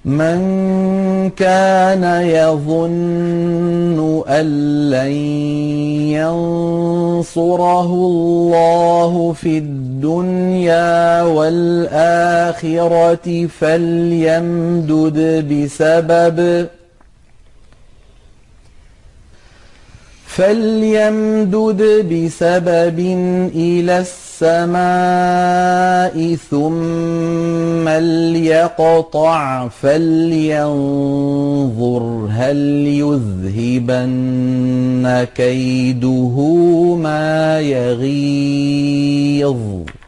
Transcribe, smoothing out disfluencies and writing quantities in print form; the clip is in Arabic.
من كان يظن أن لن ينصره الله في الدنيا والآخرة فليمدد بسبب إلى السماء ثم ليقطع فلينظر هل يذهبن كيده ما يغيظ